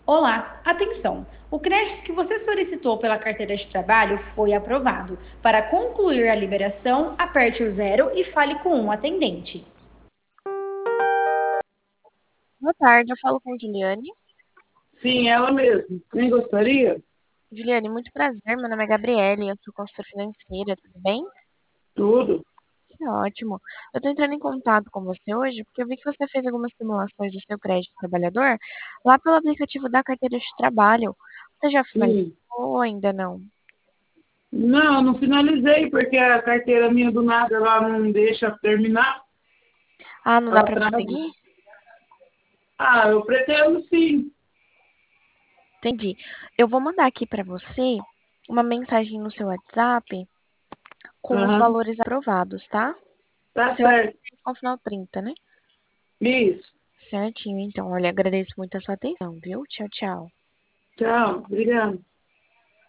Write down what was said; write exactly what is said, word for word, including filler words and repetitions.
Olá, atenção! O crédito que você solicitou pela carteira de trabalho foi aprovado. Para concluir a liberação, aperte o zero e fale com um atendente. Boa tarde, eu falo com Juliane. Sim, ela mesma. Quem gostaria? Juliane, muito prazer. Meu nome é Gabriele, eu sou consultora financeira, tudo bem? Tudo. Que ótimo. Eu estou entrando em contato com você hoje porque eu vi que você fez algumas simulações do seu crédito trabalhador lá pelo aplicativo da carteira de trabalho. Você já finalizou Sim. ou ainda não? Não, não finalizei, porque a carteira minha do nada ela não deixa terminar. Ah, não dá Ela para trava. prosseguir? Ah, eu pretendo sim. Entendi. Eu vou mandar aqui para você uma mensagem no seu WhatsApp com os Aham. valores aprovados, tá? Tá Seu certo. com final trinta, né? Isso. Certinho, então. Olha, agradeço muito a sua atenção, viu? Tchau, tchau. Tchau. Obrigada.